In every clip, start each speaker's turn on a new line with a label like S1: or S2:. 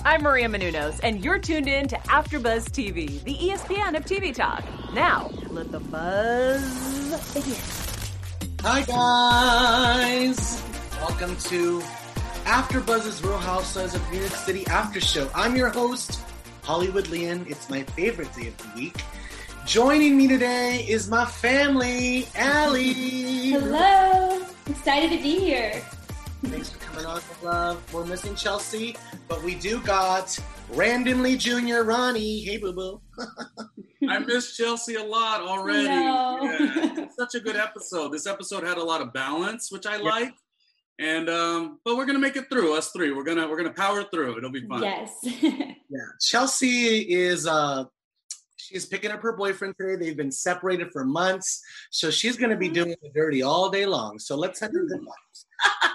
S1: I'm Maria Menounos, and you're tuned in to AfterBuzz TV, the ESPN of TV talk. Now, let the buzz begin.
S2: Hi, guys. Welcome to AfterBuzz's Real Housewives of New York City After Show. I'm your host, Hollywood Leon. It's my favorite day of the week. Joining me today is my family, Allie.
S3: Hello. Excited to be here.
S2: Thanks for coming on, love. We're missing Chelsea, but we do got Randomly Jr. Ronnie. Hey, boo-boo.
S4: I miss Chelsea a lot already.
S3: No.
S4: Yeah, it's such a good episode. This episode had a lot of balance, which I like. And but we're gonna make it through. Us three, we're gonna power through. It'll be fun.
S3: Yes.
S2: Yeah, Chelsea is she's picking up her boyfriend today. They've been separated for months, so she's gonna be doing the dirty all day long. So let's send her good vibes.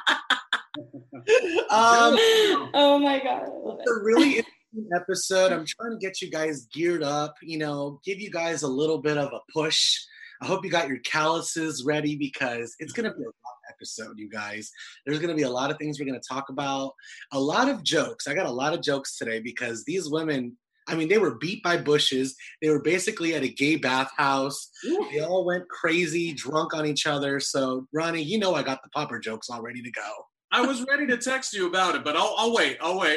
S3: Oh my God.
S2: It's a really interesting episode. I'm trying to get you guys geared up, give you guys a little bit of a push. I hope you got your calluses ready because it's going to be a rough episode, you guys. There's going to be a lot of things we're going to talk about, a lot of jokes. I got a lot of jokes today because these women, they were beat by bushes. They were basically at a gay bathhouse. They all went crazy, drunk on each other. So, Ronnie, I got the popper jokes all ready to go.
S4: I was ready to text you about it, but I'll wait.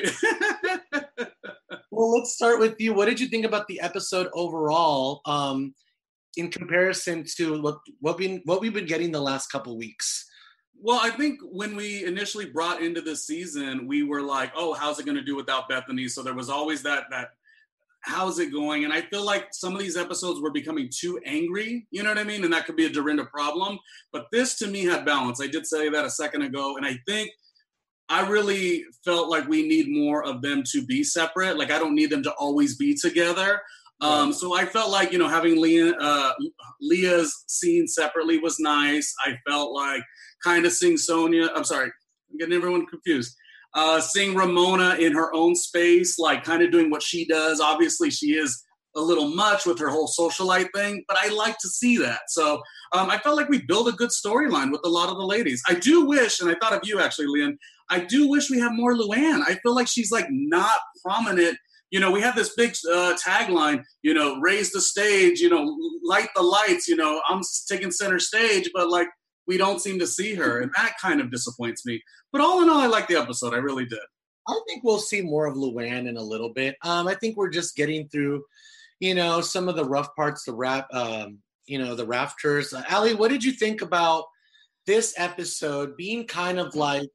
S2: Well, let's start with you. What did you think about the episode overall in comparison to what we've been getting the last couple weeks?
S4: Well, I think when we initially brought into this season, we were like, oh, how's it going to do without Bethany? So there was always that how's it going? And I feel like some of these episodes were becoming too angry, you know what I mean? And that could be a Dorinda problem. But this, to me, had balance. I did say that a second ago. And I think I really felt like we need more of them to be separate. Like, I don't need them to always be together. So I felt like, having Leah's scene separately was nice. I felt like kind of seeing Sonia. I'm sorry, I'm getting everyone confused. Seeing Ramona in her own space, like kind of doing what she does. Obviously, she is a little much with her whole socialite thing, but I like to see that. So I felt like we built a good storyline with a lot of the ladies. I do wish, and I thought of you actually, Leon, I do wish we had more Luann. I feel like she's like not prominent. We have this big tagline, raise the stage, light the lights, I'm taking center stage, but like, we don't seem to see her, and that kind of disappoints me. But all in all, I like the episode. I really did.
S2: I think we'll see more of Luann in a little bit. I think we're just getting through, some of the rough parts, the rafters. Allie, what did you think about this episode being kind of like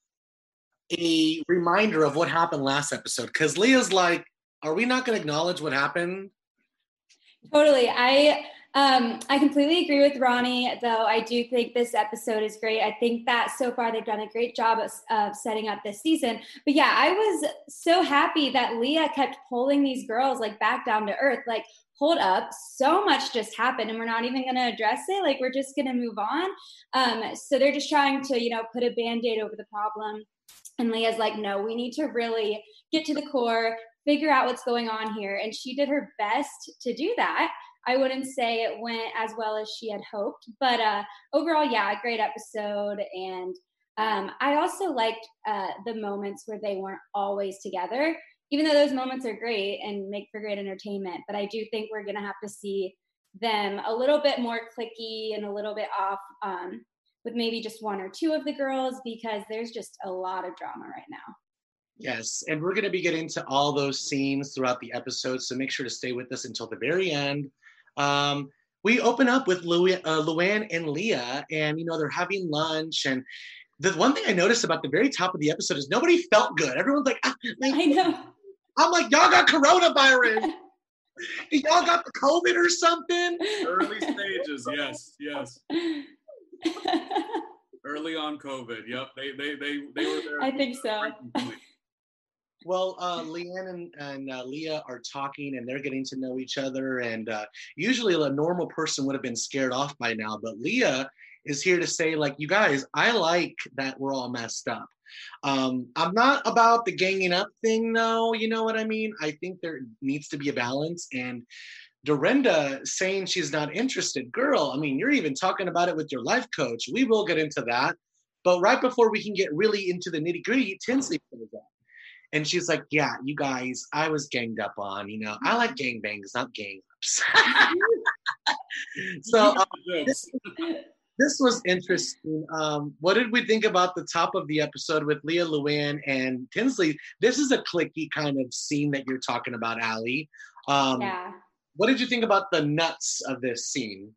S2: a reminder of what happened last episode? Because Leah's like, are we not going to acknowledge what happened?
S3: Totally. I completely agree with Ronnie, though I do think this episode is great. I think that so far they've done a great job of setting up this season. But yeah, I was so happy that Leah kept pulling these girls like back down to earth. Like, hold up, so much just happened and we're not even going to address it. Like, we're just going to move on. So they're just trying to, put a Band-Aid over the problem. And Leah's like, no, we need to really get to the core, figure out what's going on here. And she did her best to do that. I wouldn't say it went as well as she had hoped, but overall, yeah, a great episode. And I also liked the moments where they weren't always together, even though those moments are great and make for great entertainment. But I do think we're going to have to see them a little bit more cliquey and a little bit off with maybe just one or two of the girls, because there's just a lot of drama right now.
S2: Yes, and we're going to be getting into all those scenes throughout the episode, so make sure to stay with us until the very end. We open up with Luann and Leah, and they're having lunch. And the one thing I noticed about the very top of the episode is nobody felt good. Everyone's like,
S3: I know.
S2: I'm like, y'all got coronavirus. Y'all got the COVID or something?
S4: Early stages, yes. Early on COVID. Yep, they were there.
S3: I think so.
S2: Well, Leann and Leah are talking, and they're getting to know each other. And usually a normal person would have been scared off by now. But Leah is here to say, like, you guys, I like that we're all messed up. I'm not about the ganging up thing, though. You know what I mean? I think there needs to be a balance. And Dorinda saying she's not interested. Girl, you're even talking about it with your life coach. We will get into that. But right before we can get really into the nitty-gritty, Tinsley comes up. And she's like, yeah, you guys, I was ganged up on, I like gangbangs, not gang ups. So this was interesting. What did we think about the top of the episode with Leah, Luann, and Tinsley? This is a cliquey kind of scene that you're talking about, Allie.
S3: Yeah.
S2: What did you think about the nuts of this scene?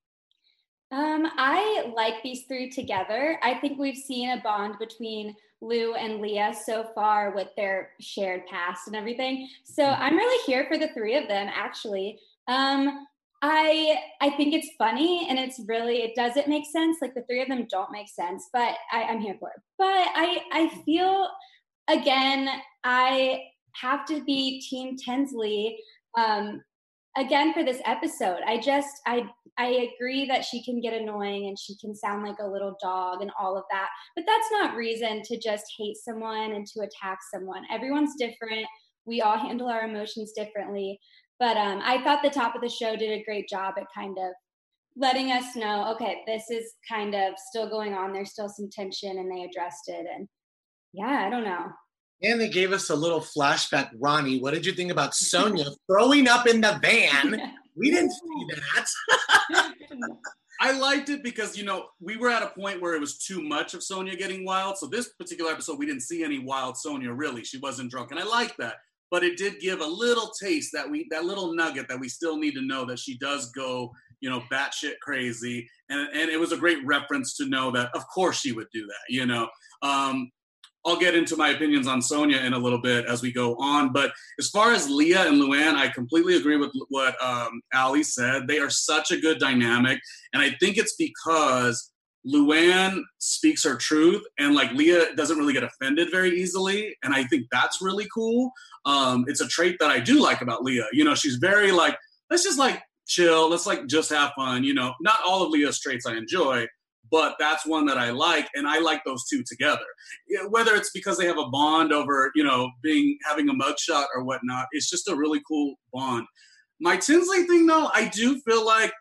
S3: I like these three together. I think we've seen a bond between Lou and Leah so far with their shared past and everything. So I'm really here for the three of them, actually. I think it's funny and it doesn't make sense. Like the three of them don't make sense, but I'm here for it. But I feel, again, I have to be Team Tinsley again for this episode. I agree that she can get annoying and she can sound like a little dog and all of that, but that's not reason to just hate someone and to attack someone. Everyone's different. We all handle our emotions differently. But I thought the top of the show did a great job at kind of letting us know, okay, this is kind of still going on. There's still some tension, and they addressed it. And yeah, I don't know.
S2: And they gave us a little flashback. Ronnie, what did you think about Sonia throwing up in the van? We didn't see that.
S4: I liked it because, we were at a point where it was too much of Sonia getting wild. So this particular episode, we didn't see any wild Sonia, really. She wasn't drunk. And I liked that. But it did give a little taste that little nugget that we still need to know that she does go, batshit crazy. And it was a great reference to know that, of course, she would do that, I'll get into my opinions on Sonia in a little bit as we go on. But as far as Leah and Luann, I completely agree with what Allie said. They are such a good dynamic. And I think it's because Luann speaks her truth and Leah doesn't really get offended very easily. And I think that's really cool. It's a trait that I do like about Leah. She's very let's just chill. Let's just have fun. Not all of Leah's traits I enjoy, but that's one that I like, and I like those two together. Whether it's because they have a bond over, having a mugshot or whatnot, it's just a really cool bond. My Tinsley thing, though, I do feel like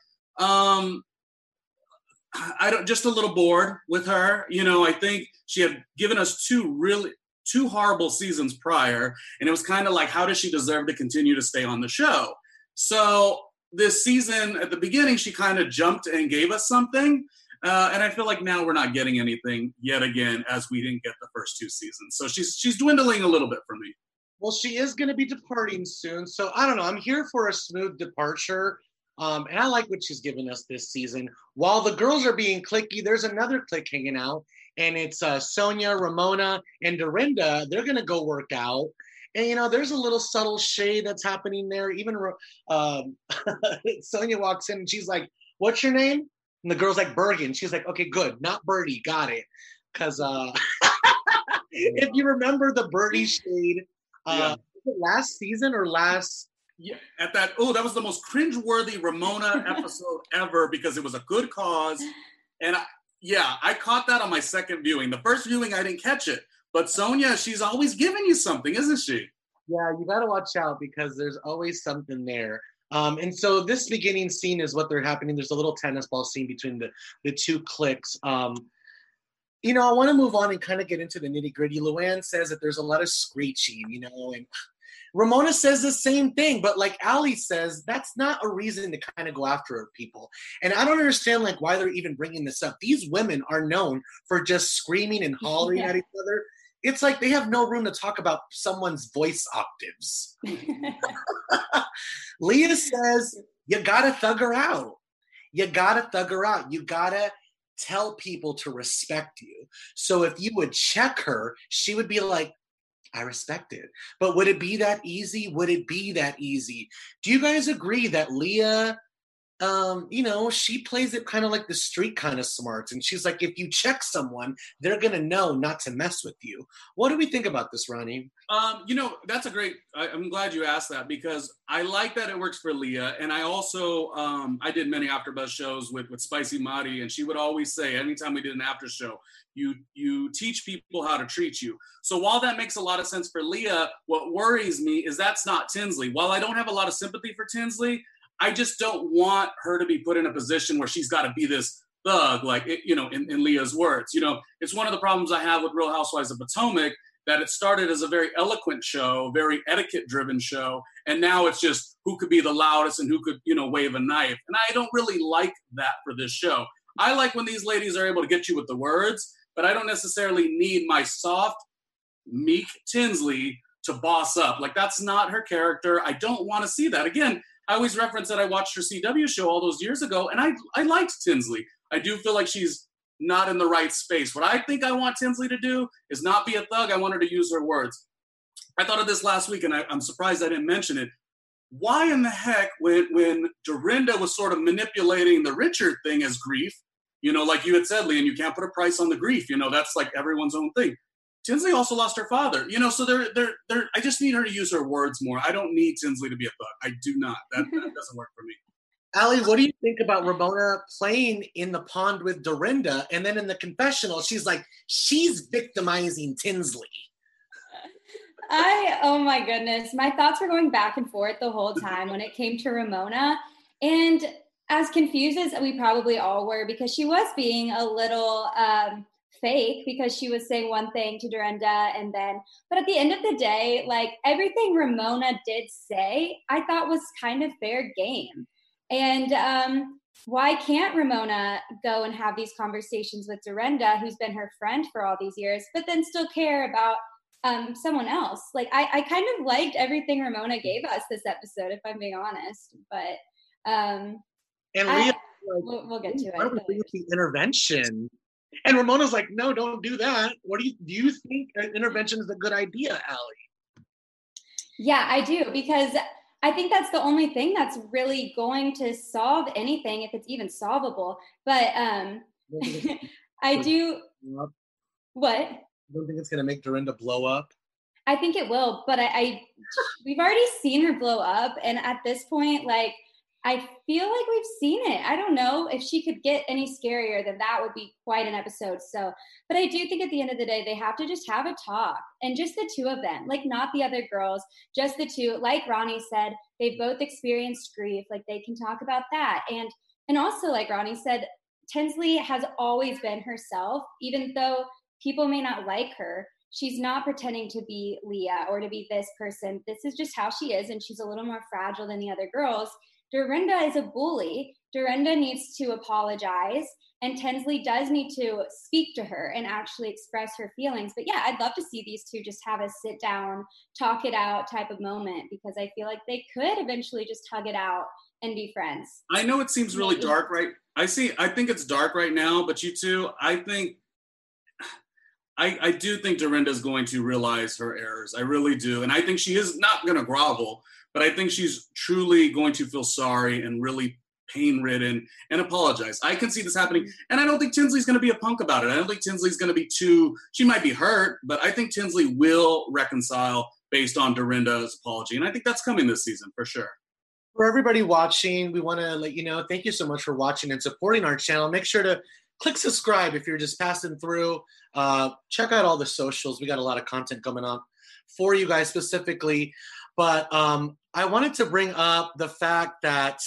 S4: just a little bored with her. I think she had given us two horrible seasons prior, and it was kind of like, how does she deserve to continue to stay on the show? So this season, at the beginning, she kind of jumped and gave us something. And I feel like now we're not getting anything yet again, as we didn't get the first two seasons. So she's dwindling a little bit for me.
S2: Well, she is going to be departing soon. So I don't know. I'm here for a smooth departure. And I like what she's given us this season. While the girls are being cliquey, there's another clique hanging out. And it's Sonia, Ramona, and Dorinda. They're going to go work out. And, there's a little subtle shade that's happening there. Even Sonia walks in and she's like, what's your name? And the girl's like, Bergen. She's like, okay, good. Not Birdie. Got it. Because if you remember the Birdie shade, last season or last...
S4: Yeah, that was the most cringeworthy Ramona episode ever because it was a good cause. And I caught that on my second viewing. The first viewing, I didn't catch it. But Sonia, she's always giving you something, isn't she?
S2: Yeah, you got to watch out because there's always something there. And so this beginning scene is what they're happening. There's a little tennis ball scene between the two cliques. I want to move on and kind of get into the nitty gritty. Luann says that there's a lot of screeching, and Ramona says the same thing. But like Allie says, that's not a reason to kind of go after people. And I don't understand why they're even bringing this up. These women are known for just screaming and hollering at each other. It's like they have no room to talk about someone's voice octaves. Leah says, you got to thug her out. You got to thug her out. You got to tell people to respect you. So if you would check her, she would be like, I respect it. But would it be that easy? Would it be that easy? Do you guys agree that Leah, she plays it kind of like the street kind of smarts. And she's like, if you check someone, they're going to know not to mess with you. What do we think about this, Ronnie?
S4: That's a great, I'm glad you asked that because I like that it works for Leah. And I also, I did many AfterBuzz shows with Spicy Mari, and she would always say, anytime we did an after show, you teach people how to treat you. So while that makes a lot of sense for Leah, what worries me is that's not Tinsley. While I don't have a lot of sympathy for Tinsley, I just don't want her to be put in a position where she's got to be this thug, in Leah's words. It's one of the problems I have with Real Housewives of Potomac that it started as a very eloquent show, very etiquette-driven show, and now it's just who could be the loudest and who could, wave a knife. And I don't really like that for this show. I like when these ladies are able to get you with the words, but I don't necessarily need my soft, meek Tinsley to boss up. Like, that's not her character. I don't want to see that. Again, I always reference that I watched her CW show all those years ago, and I liked Tinsley. I do feel like she's not in the right space. What I think I want Tinsley to do is not be a thug. I want her to use her words. I thought of this last week, and I'm surprised I didn't mention it. Why in the heck, when Dorinda was sort of manipulating the Richard thing as grief, like you had said, Lee, and you can't put a price on the grief, that's like everyone's own thing. Tinsley also lost her father, so they're I just need her to use her words more. I don't need Tinsley to be a thug. I do not. That doesn't work for me.
S2: Allie, what do you think about Ramona playing in the pond with Dorinda, and then in the confessional, she's victimizing Tinsley?
S3: Oh my goodness. My thoughts were going back and forth the whole time when it came to Ramona. And as confused as we probably all were, because she was being a little fake, because she was saying one thing to Dorinda but at the end of the day, like, everything Ramona did say, I thought was kind of fair game. And why can't Ramona go and have these conversations with Dorinda, who's been her friend for all these years, but then still care about someone else? Like, I kind of liked everything Ramona gave us this episode, if I'm being honest. But
S2: and Leah,
S3: we'll get to it.
S2: Why don't we bring up the intervention? And Ramona's like, no, don't do that. Do you think an intervention is a good idea, Allie?
S3: Yeah, I do, because I think that's the only thing that's really going to solve anything, if it's even solvable. But I do. What?
S2: You don't think it's going to make Dorinda blow up?
S3: I think it will, but we've already seen her blow up. And at this point, like, I feel like we've seen it. I don't know if she could get any scarier, then that would be quite an episode. So, but I do think at the end of the day, they have to just have a talk, and just the two of them, like, not the other girls, just the two. Like Ronnie said, they've both experienced grief. Like, they can talk about that. And also, like Ronnie said, Tinsley has always been herself, even though people may not like her. She's not pretending to be Leah or to be this person. This is just how she is, and she's a little more fragile than the other girls. Dorinda is a bully. Dorinda needs to apologize, and Tinsley does need to speak to her and actually express her feelings. But yeah, I'd love to see these two just have a sit down, talk it out type of moment, because I feel like they could eventually just hug it out and be friends.
S4: I know it seems really dark, right? I think it's dark right now, but you two, I do think Dorinda's going to realize her errors. I really do. And I think she is not going to grovel, but I think she's truly going to feel sorry and really pain-ridden and apologize. I can see this happening. And I don't think Tinsley's going to be a punk about it. I don't think Tinsley's going to be she might be hurt, but I think Tinsley will reconcile based on Dorinda's apology. And I think that's coming this season for sure.
S2: For everybody watching, we want to let you know, thank you so much for watching and supporting our channel. Make sure to click subscribe if you're just passing through. Check out all the socials. We got a lot of content coming up for you guys specifically. But I wanted to bring up the fact that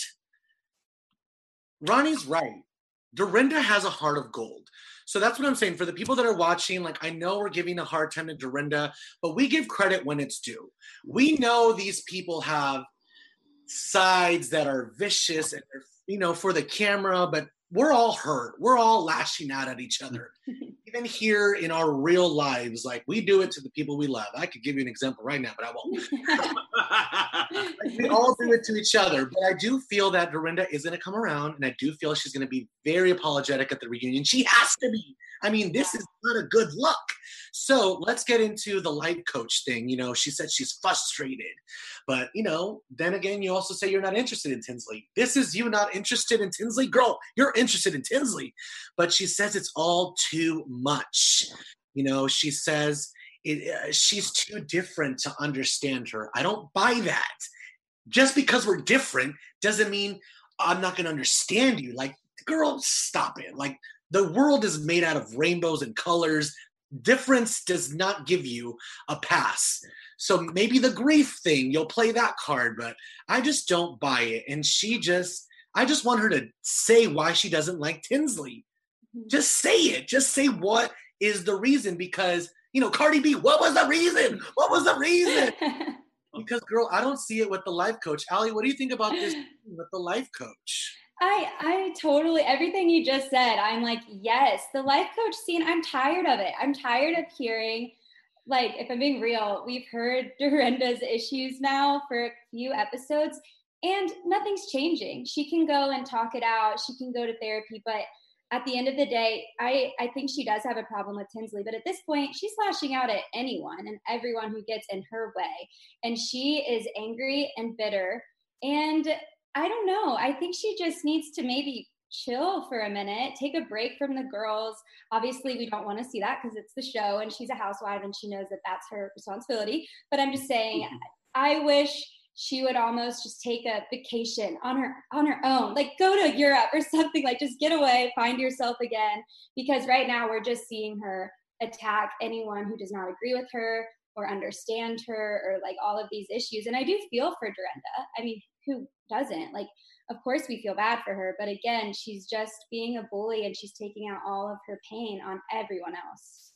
S2: Ronnie's right. Dorinda has a heart of gold. So that's what I'm saying. For the people that are watching, like, I know we're giving a hard time to Dorinda, but we give credit when it's due. We know these people have sides that are vicious and, for the camera, but we're all hurt. We're all lashing out at each other. Even here in our real lives, like, we do it to the people we love. I could give you an example right now, but I won't. We all do it to each other. But I do feel that Dorinda is going to come around, and I do feel she's going to be very apologetic at the reunion. She has to be. I mean, this is not a good look. So let's get into the life coach thing. She said she's frustrated. But, then again, you also say you're not interested in Tinsley. This is you not interested in Tinsley? Girl, you're interested in Tinsley. But she says it's all too much. She says she's too different to understand her. I don't buy that. Just because we're different doesn't mean I'm not going to understand you. Like, girl, stop it. Like, the world is made out of rainbows and colors. Difference does not give you a pass. So maybe the grief thing, you'll play that card, but I just don't buy it. And I just want her to say why she doesn't like Tinsley. Just say it. Just say what is the reason, because Cardi B, what was the reason? What was the reason? Because, girl, I don't see it with the life coach. Allie, what do you think about this with the life coach?
S3: I totally, everything you just said, I'm like, yes, the life coach scene, I'm tired of it. I'm tired of hearing, like, if I'm being real, we've heard Dorinda's issues now for a few episodes and nothing's changing. She can go and talk it out. She can go to therapy, but at the end of the day, I think she does have a problem with Tinsley, but at this point, she's lashing out at anyone and everyone who gets in her way. And she is angry and bitter. And I don't know. I think she just needs to maybe chill for a minute, take a break from the girls. Obviously, we don't want to see that because it's the show and she's a housewife and she knows that that's her responsibility. But I'm just saying, I wish she would almost just take a vacation on her own, like go to Europe or something, like just get away, find yourself again. Because right now we're just seeing her attack anyone who does not agree with her or understand her or like all of these issues. And I do feel for Dorinda. I mean, who doesn't? Like, of course we feel bad for her, but again, she's just being a bully and she's taking out all of her pain on everyone else.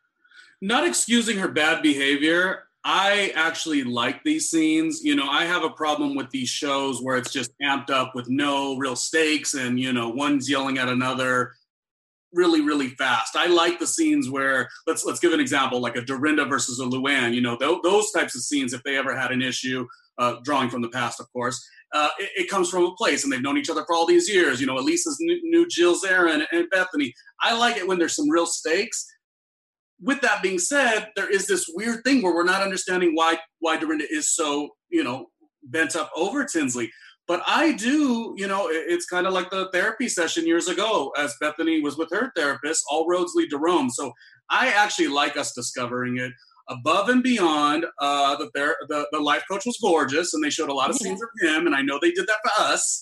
S4: Not excusing her bad behavior, I actually like these scenes. I have a problem with these shows where it's just amped up with no real stakes and, one's yelling at another really, really fast. I like the scenes where, let's give an example, like a Dorinda versus a Luann, those types of scenes, if they ever had an issue, drawing from the past, of course, it comes from a place and they've known each other for all these years. Elisa's knew Jill Zarin and Bethany. I like it when there's some real stakes. With that being said, there is this weird thing where we're not understanding why Dorinda is so, bent up over Tinsley. But I do, it's kind of like the therapy session years ago as Bethany was with her therapist, all roads lead to Rome. So I actually like us discovering it. Above and beyond, the life coach was gorgeous and they showed a lot of scenes of him. And I know they did that for us.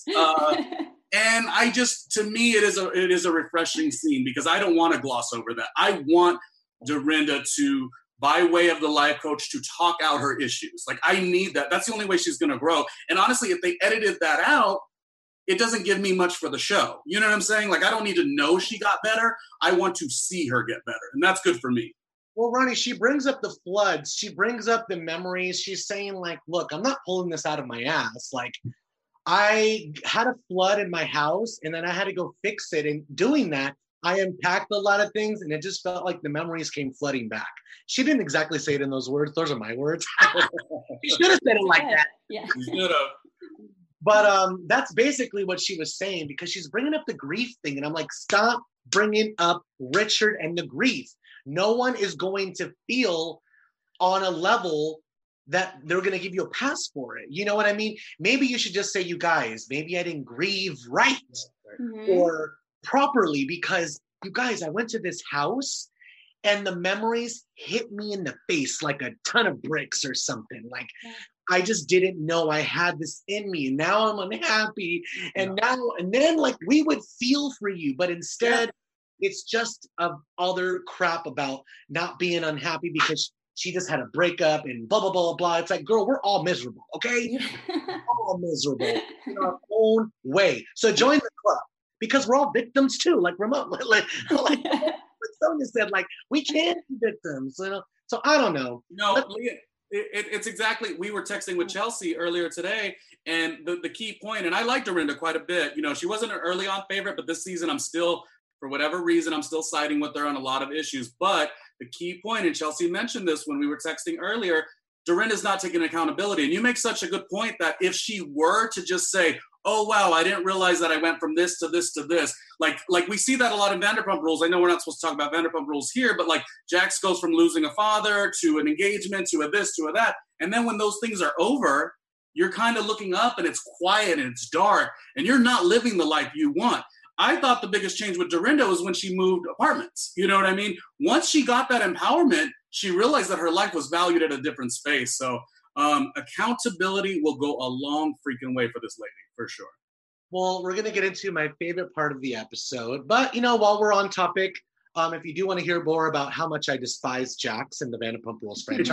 S4: And to me, it is a refreshing scene because I don't want to gloss over that. I want Dorinda to, by way of the life coach, to talk out her issues. Like, I need that. That's the only way she's going to grow. And honestly, if they edited that out, it doesn't give me much for the show. You know what I'm saying? Like, I don't need to know she got better. I want to see her get better. And that's good for me.
S2: Well, Ronnie, she brings up the floods. She brings up the memories. She's saying, like, look, I'm not pulling this out of my ass. Like, I had a flood in my house and then I had to go fix it. And doing that, I unpacked a lot of things and it just felt like the memories came flooding back. She didn't exactly say it in those words. Those are my words. She should have said it like that.
S3: Yeah.
S4: You should have.
S2: But that's basically what she was saying because she's bringing up the grief thing. And I'm like, stop bringing up Richard and the grief. No one is going to feel on a level that they're going to give you a pass for it. You know what I mean? Maybe you should just say, you guys, maybe I didn't grieve right or properly because, you guys, I went to this house and the memories hit me in the face like a ton of bricks or something. Like, I just didn't know I had this in me. And now I'm unhappy. And then like we would feel for you, but instead it's just other crap about not being unhappy because she just had a breakup and blah, blah, blah, blah. It's like, girl, we're all miserable, okay? All miserable in our own way. So join the club because we're all victims too. Like Ramon, like Sonia said, like, we can't be victims, So I don't know.
S4: No, it's exactly, we were texting with Chelsea earlier today, and the key point, and I liked Dorinda quite a bit. She wasn't an early on favorite, but this season I'm still, for whatever reason, I'm still siding with her on a lot of issues. But the key point, and Chelsea mentioned this when we were texting earlier, Dorinda's not taking accountability. And you make such a good point that if she were to just say, oh, wow, I didn't realize that I went from this to this to this. Like we see that a lot in Vanderpump Rules. I know we're not supposed to talk about Vanderpump Rules here, but like Jax goes from losing a father to an engagement to a this to a that. And then when those things are over, you're kind of looking up and it's quiet and it's dark and you're not living the life you want. I thought the biggest change with Dorinda was when she moved apartments. You know what I mean? Once she got that empowerment, she realized that her life was valued at a different space. So accountability will go a long freaking way for this lady, for sure.
S2: Well, we're going to get into my favorite part of the episode. But, while we're on topic, if you do want to hear more about how much I despise Jax and the Vanderpump Rules franchise,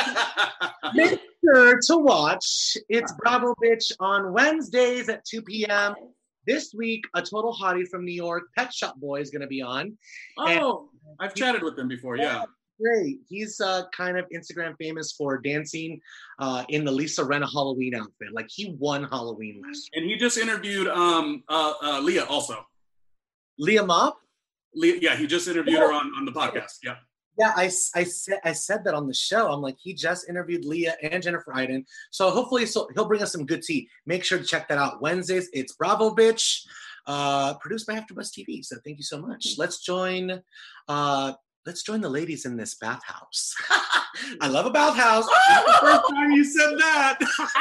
S2: make sure to watch It's Bravo Bitch on Wednesdays at 2 p.m. This week, a total hottie from New York, Pet Shop Boy, is going to be on.
S4: Oh, I've chatted with them before, yeah.
S2: great. He's kind of Instagram famous for dancing in the Lisa Rinna Halloween outfit. Like he won Halloween last year.
S4: And he just interviewed Leah also.
S2: Leah Mop?
S4: Leah, yeah, he just interviewed her on the podcast. Yeah.
S2: Yeah, I said that on the show. I'm like, he just interviewed Leah and Jennifer Aydin. So hopefully he'll bring us some good tea. Make sure to check that out. Wednesdays, it's Bravo Bitch, produced by AfterBuzz TV. So thank you so much. Let's join the ladies in this bathhouse. I love a bathhouse.
S4: The first time you said that.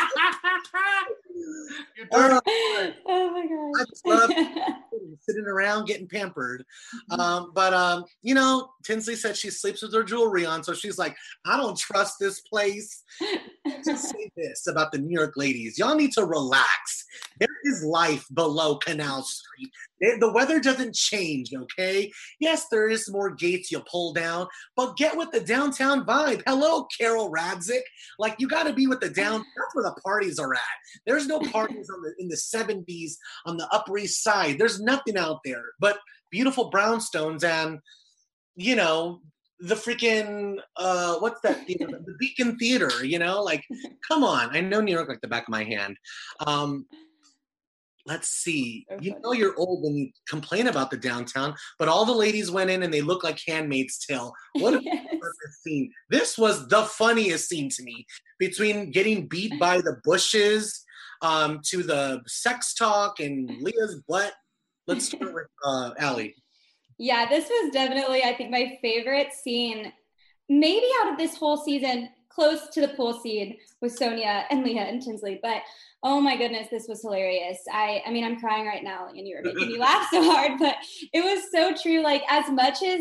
S3: Oh my God.
S2: I just love sitting around getting pampered. But Tinsley said she sleeps with her jewelry on. So she's like, I don't trust this place. To say this about the New York ladies. Y'all need to relax. There is life below Canal Street. The weather doesn't change, okay? Yes, there is more gates you pull down, but get with the downtown vibe. Hello, Carol Radzik. Like, you got to be with the down. That's where the parties are at. There's no parties in the 70s on the Upper East Side. There's nothing out there but beautiful brownstones and, the freaking, what's that theater? The Beacon Theater, like, come on. I know New York like the back of my hand. Let's see. Okay. You're old when you complain about the downtown, but all the ladies went in and they look like Handmaid's Tale. What a perfect scene. This was the funniest scene to me, between getting beat by the bushes to the sex talk and Leah's butt. Let's start with Allie.
S3: Yeah, this was definitely, I think, my favorite scene, maybe out of this whole season, close to the pool scene with Sonia and Leah and Tinsley. But oh my goodness, this was hilarious. I mean, I'm crying right now, and you're making me laugh so hard, but it was so true. Like, as much as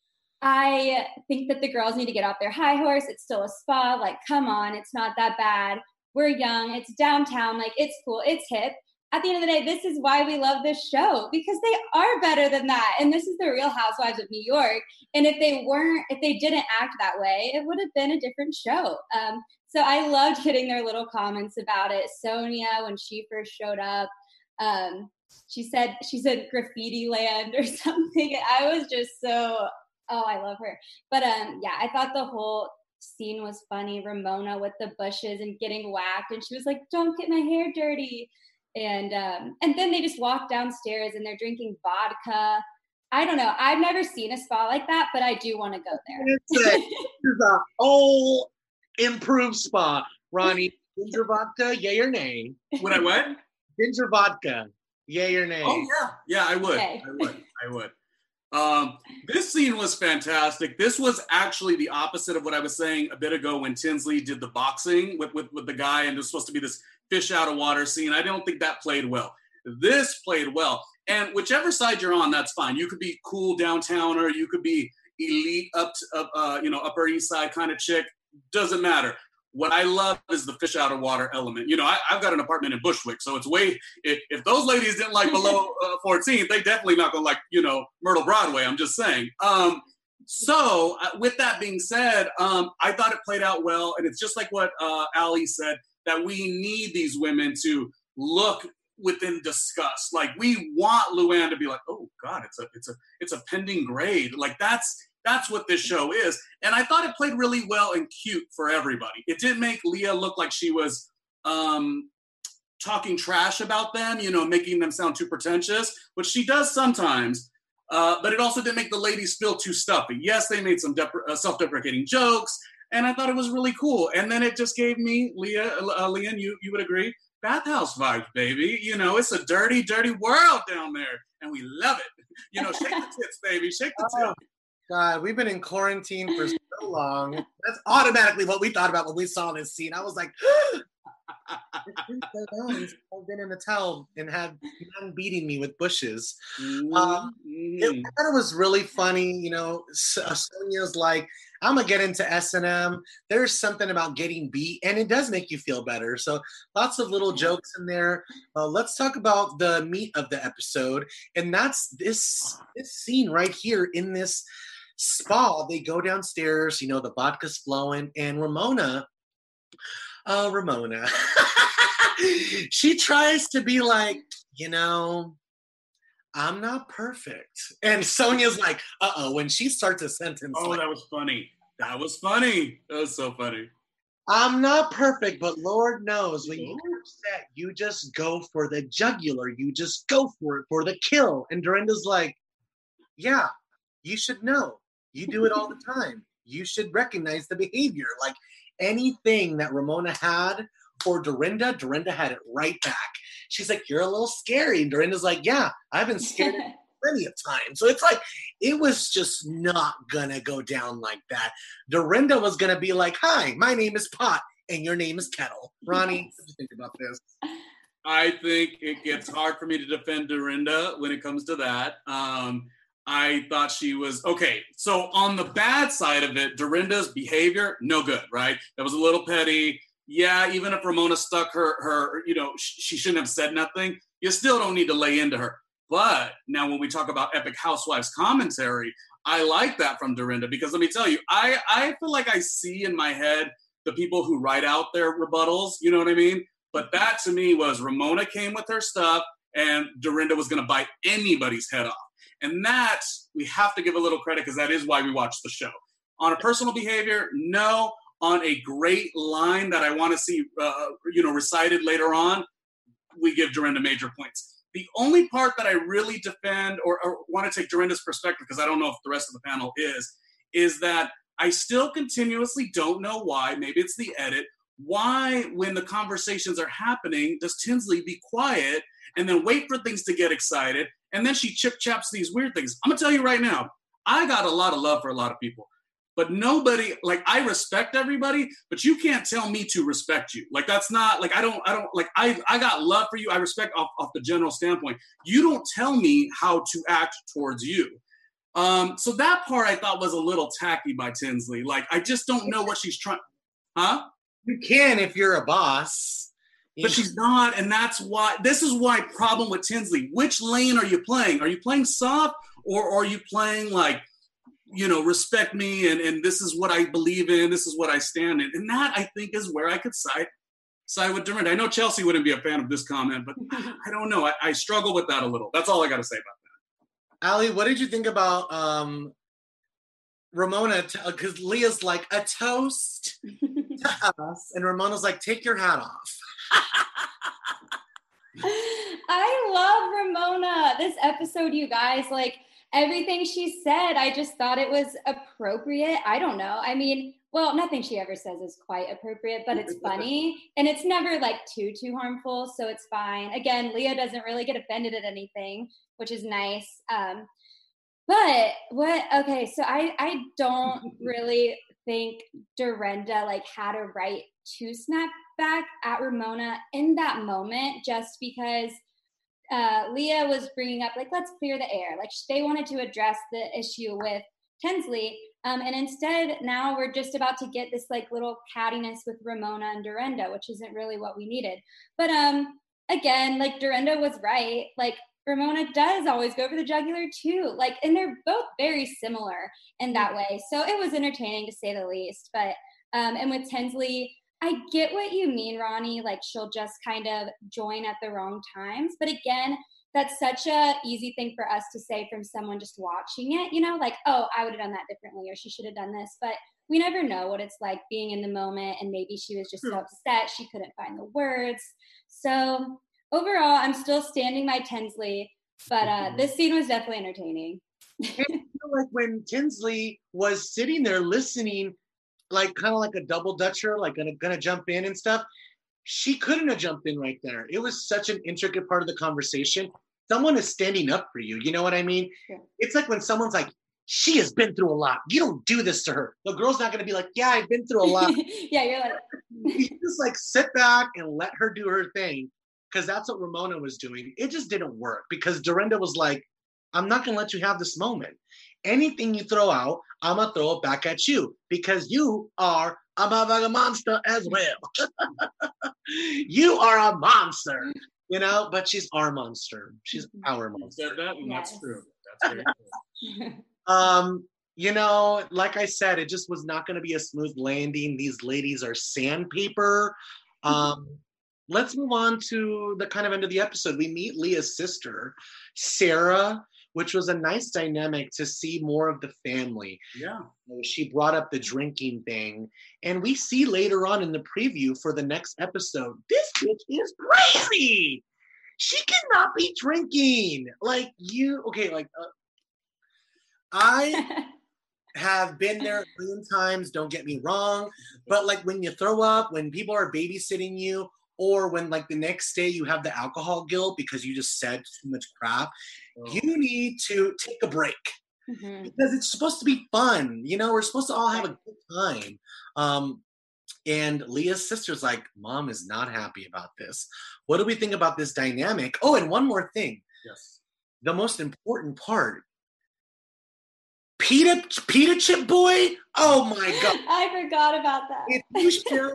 S3: I think that the girls need to get off their high horse, it's still a spa. Like, come on, it's not that bad. We're young. It's downtown. Like, it's cool. It's hip. At the end of the day, this is why we love this show, because they are better than that. And this is the Real Housewives of New York. And if they didn't act that way, it would have been a different show. So I loved getting their little comments about it. Sonia, when she first showed up, she said graffiti land or something. I was just I love her. But yeah, I thought the whole scene was funny. Ramona with the bushes and getting whacked. And she was like, don't get my hair dirty. And then they just walk downstairs and they're drinking vodka. I don't know. I've never seen a spa like that, but I do want to go there.
S2: It's a whole improved spa. Ronnie, ginger vodka, yay or nay?
S4: Would I what?
S2: Ginger vodka, yay or nay?
S4: Oh, yeah. Yeah, I would. Okay. I would. This scene was fantastic. This was actually the opposite of what I was saying a bit ago when Tinsley did the boxing with the guy, and it was supposed to be this fish out of water scene. I don't think that played well. This played well. And whichever side you're on, that's fine. You could be cool downtowner. You could be elite Upper East Side kind of chick. Doesn't matter. What I love is the fish out of water element. I've got an apartment in Bushwick, so it's if those ladies didn't like below 14th, they definitely not gonna like, Myrtle Broadway. I'm just saying. So with that being said, I thought it played out well. And it's just like what Allie said, that we need these women to look within disgust. Like, we want Luann to be like, oh God, it's a pending grade. Like, that's what this show is. And I thought it played really well and cute for everybody. It didn't make Leah look like she was talking trash about them, making them sound too pretentious, which she does sometimes. But it also didn't make the ladies feel too stuffy. Yes, they made some self-deprecating jokes, and I thought it was really cool. And then it just gave me, Leanne, you would agree, bathhouse vibes, baby. It's a dirty, dirty world down there, and we love it. Shake the tits, baby, shake the tits.
S2: God, we've been in quarantine for so long. That's automatically what we thought about when we saw this scene. I was like, it's been so long. I've been in the towel and had men beating me with bushes. I thought it was really funny. Sonia's like, I'm going to get into S&M. There's something about getting beat, and it does make you feel better. So lots of little jokes in there. Let's talk about the meat of the episode, and that's this scene right here in this spa. They go downstairs, the vodka's flowing, and Ramona, she tries to be like, I'm not perfect. And Sonia's like, when she starts a sentence.
S4: Oh,
S2: like,
S4: that was funny. That was funny. That was so funny.
S2: I'm not perfect, but Lord knows when you get upset, you just go for the jugular. You just go for it, for the kill. And Dorinda's like, yeah, you should know. You do it all the time. You should recognize the behavior. Like anything that Ramona had for Dorinda had it right back. She's like, you're a little scary. And Dorinda's like, yeah, I've been scared plenty of times. So it's like, it was just not gonna go down like that. Dorinda was gonna be like, hi, my name is Pot and your name is Kettle. Ronnie, what do you think about this?
S4: I think it gets hard for me to defend Dorinda when it comes to that. I thought she was okay. So on the bad side of it, Dorinda's behavior, no good, right? That was a little petty. Yeah, even if Ramona stuck her, she shouldn't have said nothing. You still don't need to lay into her. But now when we talk about Epic Housewives commentary, I like that from Dorinda because let me tell you, I feel like I see in my head the people who write out their rebuttals, you know what I mean? But that to me was Ramona came with her stuff and Dorinda was going to bite anybody's head off. And that we have to give a little credit because that is why we watch the show. On a personal behavior, no. On a great line that I want to see, recited later on, we give Dorinda major points. The only part that I really defend or want to take Dorinda's perspective, because I don't know if the rest of the panel is that I still continuously don't know why, maybe it's the edit, why when the conversations are happening, does Tinsley be quiet and then wait for things to get excited, and then she chip-chaps these weird things. I'm going to tell you right now, I got a lot of love for a lot of people. But nobody, like, I respect everybody, but you can't tell me to respect you. Like, that's not, like, I got love for you. I respect off the general standpoint. You don't tell me how to act towards you. So that part I thought was a little tacky by Tinsley. Like, I just don't know what she's trying, huh?
S2: You can if you're a boss.
S4: But she's not, and that's why, this is why problem with Tinsley. Which lane are you playing? Are you playing soft, or are you playing, like, respect me, and this is what I believe in, this is what I stand in. And that, I think, is where I could side with Dorinda. I know Chelsea wouldn't be a fan of this comment, but I don't know. I struggle with that a little. That's all I got to say about that.
S2: Allie, what did you think about Ramona? Because Leah's like, a toast to us, and Ramona's like, take your hat off.
S3: I love Ramona. This episode, you guys, like, everything she said, I just thought it was appropriate. I don't know. I mean, well, nothing she ever says is quite appropriate, but it's funny. And it's never like too harmful. So it's fine. Again, Leah doesn't really get offended at anything, which is nice. So I don't really think Dorinda had a right to snap back at Ramona in that moment, just because Leah was bringing up, let's clear the air. They wanted to address the issue with Tinsley. And instead, now we're just about to get this little cattiness with Ramona and Dorinda, which isn't really what we needed. But again, Dorinda was right. Ramona does always go for the jugular too. And they're both very similar in that way. So it was entertaining to say the least. But and with Tinsley, I get what you mean, Ronnie. She'll just kind of join at the wrong times. But again, that's such a easy thing for us to say from someone just watching it, oh, I would have done that differently, or she should have done this. But we never know what it's like being in the moment. And maybe she was just so upset she couldn't find the words. So overall, I'm still standing by Tinsley. But this scene was definitely entertaining.
S2: When Tinsley was sitting there listening, kind of like a double dutcher, gonna jump in and stuff. She couldn't have jumped in right there. It was such an intricate part of the conversation. Someone is standing up for you. You know what I mean? Yeah. It's like when someone's like, she has been through a lot. You don't do this to her. The girl's not gonna be like, yeah, I've been through a lot.
S3: Yeah, you're
S2: you just sit back and let her do her thing. Because that's what Ramona was doing. It just didn't work because Dorinda was like, I'm not gonna let you have this moment. Anything you throw out, I'm going to throw it back at you because you are a motherfucking monster as well. You are a monster, but she's our monster. She's our monster.
S4: You said that, and yes. That's true. That's very true.
S2: Like I said, it just was not going to be a smooth landing. These ladies are sandpaper. Let's move on to the kind of end of the episode. We meet Leah's sister, Sarah, which was a nice dynamic to see more of the family.
S4: Yeah.
S2: She brought up the drinking thing, and we see later on in the preview for the next episode, this bitch is crazy. She cannot be drinking. Like you, okay, like I have been there a million times, don't get me wrong, but like when you throw up, when people are babysitting you, or when like the next day you have the alcohol guilt because you just said too much crap, you need to take a break. Because it's supposed to be fun. You know, we're supposed to all have a good time. And Leah's sister's like, Mom is not happy about this. What do we think about this dynamic? Oh, and one more thing.
S4: Yes.
S2: The most important part. Pita Chip Boy? Oh my God.
S3: I forgot about that.
S2: If you share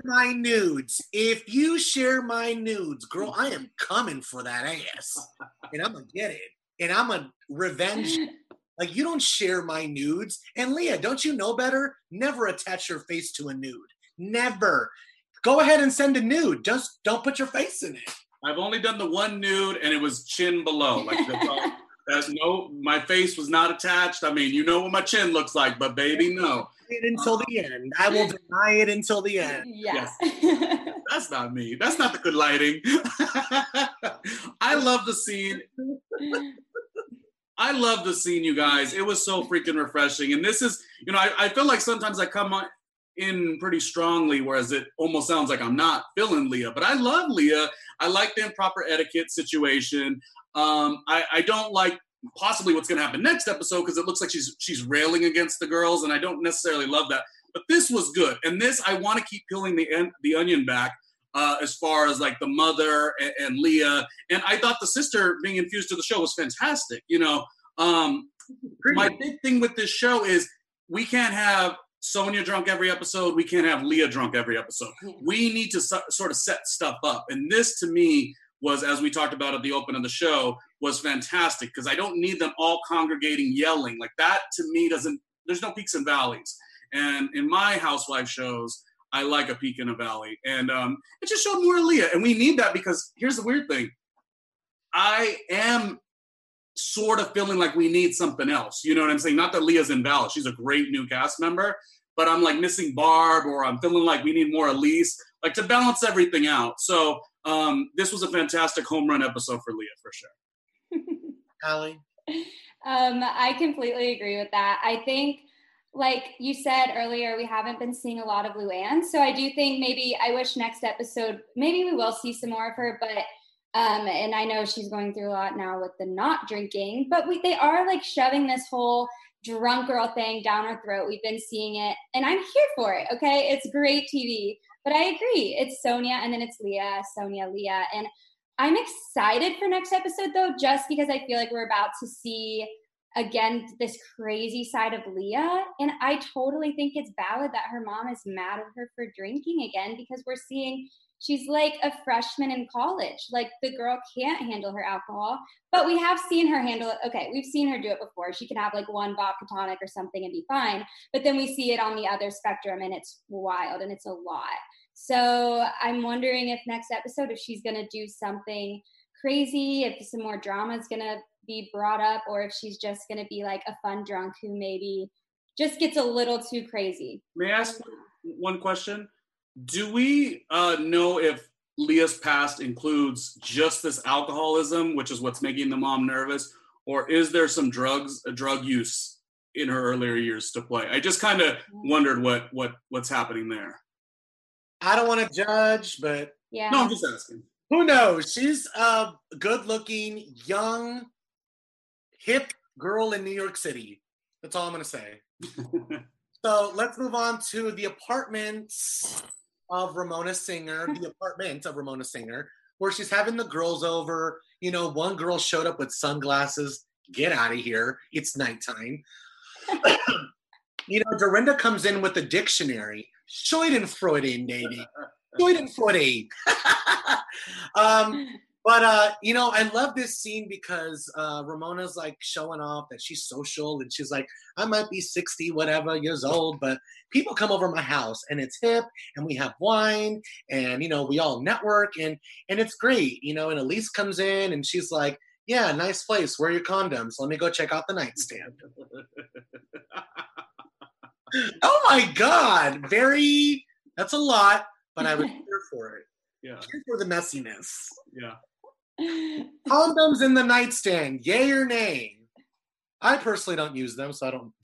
S2: my nudes, girl, I am coming for that ass. And I'm going to get it. And I'm going to revenge. Like, you don't share my nudes. And Leah, don't you know better? Never attach your face to a nude. Never. Go ahead and send a nude. Just don't put your face in it.
S4: I've only done the one nude, and it was chin below. Like, that's all. My face was not attached. I mean, you know what my chin looks like, but baby, no.
S2: Until the end. I will deny it until the end.
S3: Yes.
S4: That's not me. That's not the good lighting. I love the scene. I love the scene, you guys. It was so freaking refreshing. And this is, you know, I feel like sometimes I come in pretty strongly, whereas it almost sounds like I'm not feeling Leah. But I love Leah. I like the improper etiquette situation. I don't like possibly what's going to happen next episode because it looks like she's railing against the girls, and I don't necessarily love that. But this was good. And this, I want to keep peeling the onion back as far as like the mother and Leah. And I thought the sister being infused to the show was fantastic. You know, my big thing with this show is we can't have Sonia drunk every episode. We can't have Leah drunk every episode. We need to sort of set stuff up. And this to me was, as we talked about at the open of the show, was fantastic because I don't need them all congregating yelling. Like that to me there's no peaks and valleys. And in my housewife shows, I like a peak in a valley. And it just showed more Leah. And we need that because here's the weird thing. I am sort of feeling like we need something else. You know what I'm saying? Not that Leah's invalid. She's a great new cast member. But I'm like missing Barb, or I'm feeling like we need more Elise, like to balance everything out. So this was a fantastic home run episode for Leah, for sure.
S2: Allie?
S3: I completely agree with that. I think, like you said earlier, we haven't been seeing a lot of Luann. So I do think I wish next episode, maybe we will see some more of her, but and I know she's going through a lot now with the not drinking, but they are like shoving this whole drunk girl thing down our throat. We've been seeing it, and I'm here for it. Okay, it's great TV. But I agree, it's Sonia, and then it's Leah, Sonia, Leah, and I'm excited for next episode though, just because I feel like we're about to see again this crazy side of Leah, and I totally think it's valid that her mom is mad at her for drinking again because we're seeing. She's like a freshman in college. Like the girl can't handle her alcohol, but we have seen her handle it. Okay, we've seen her do it before. She can have like one vodka tonic or something and be fine. But then we see it on the other spectrum and it's wild and it's a lot. So I'm wondering if next episode, if she's going to do something crazy, if some more drama is going to be brought up, or if she's just going to be like a fun drunk who maybe just gets a little too crazy.
S4: May I ask one question? Do we know if Leah's past includes just this alcoholism, which is what's making the mom nervous, or is there some drug use in her earlier years to play? I just kind of wondered what's happening there.
S2: I don't want to judge, but
S3: yeah.
S4: No, I'm just asking.
S2: Who knows? She's a good-looking, young, hip girl in New York City. That's all I'm going to say. So let's move on to the apartments of Ramona Singer, where she's having the girls over. You know, one girl showed up with sunglasses. Get out of here. It's nighttime. You know, Dorinda comes in with a dictionary. Schadenfreude, baby. Schadenfreude. But, you know, I love this scene because Ramona's like showing off that she's social and she's like, I might be 60, whatever years old, but people come over my house and it's hip and we have wine and, you know, we all network and it's great, you know, and Elise comes in and she's like, Yeah, nice place. Wear your condoms. Let me go check out the nightstand. Oh my God. That's a lot, but I was here for it.
S4: Yeah.
S2: Here for the messiness.
S4: Yeah.
S2: Condoms in the nightstand. Yay or nay? I personally don't use them, so I don't.